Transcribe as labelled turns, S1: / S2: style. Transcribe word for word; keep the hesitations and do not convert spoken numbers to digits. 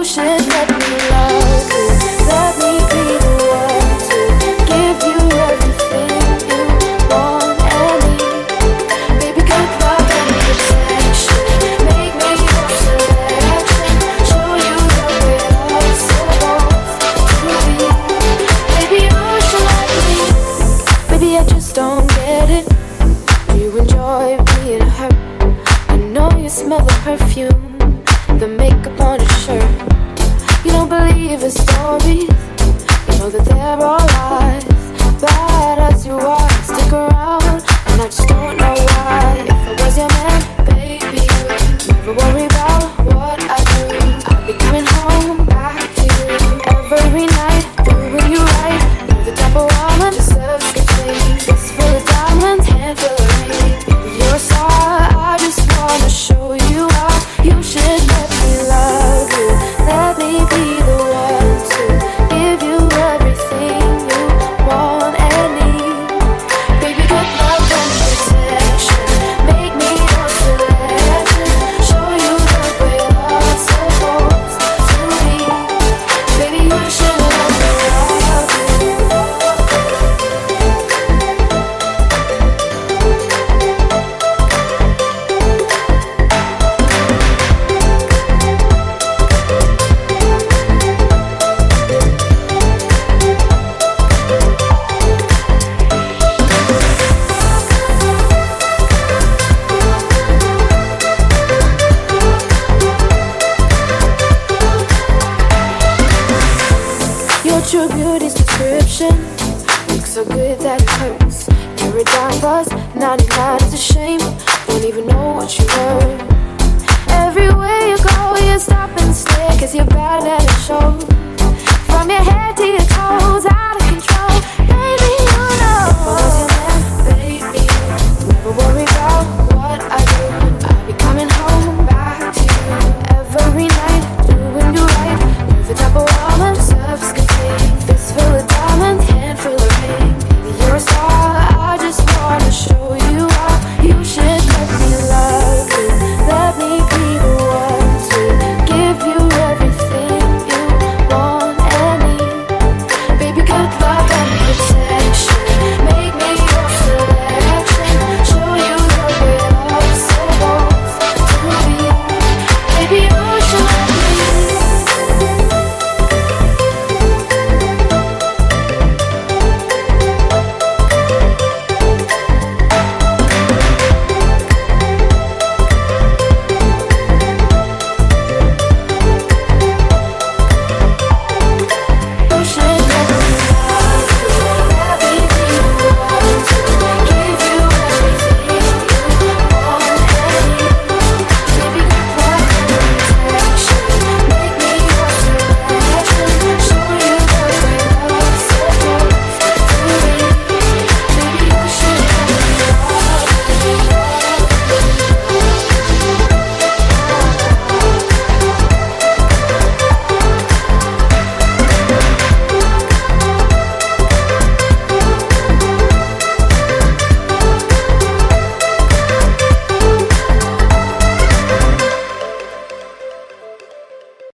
S1: should let me love you. Let me be the one to give you everything you want and need. Baby, good love and protection. Make me your selection. Show you the way I'm supposed to be. Baby, you should let me. Baby, I just don't get it. Do you enjoy being hurt? I know you smell the perfume, the makeup on his shirt. You don't believe his stories. You know that they're all lies. Bad as you are, stick around. And I just don't know why. If I was your man, baby, never worry about what I do. I'll be coming home back to you every night, doing you right. You're the type of woman deserves the thing. Fist full of diamonds, hand full of rain. You're a star, I just wanna show you how. You should let me love you. Let me be the one to give you everything you want and need. Baby, good love and protection. Make me your selection. Show you the way I'm supposed to be. Baby, you should let me love you. Your true beauty's description looks so good that it hurts. You're a dime buzz, ninety-nine is a shame. Don't even know what you were. Everywhere you go, you stop.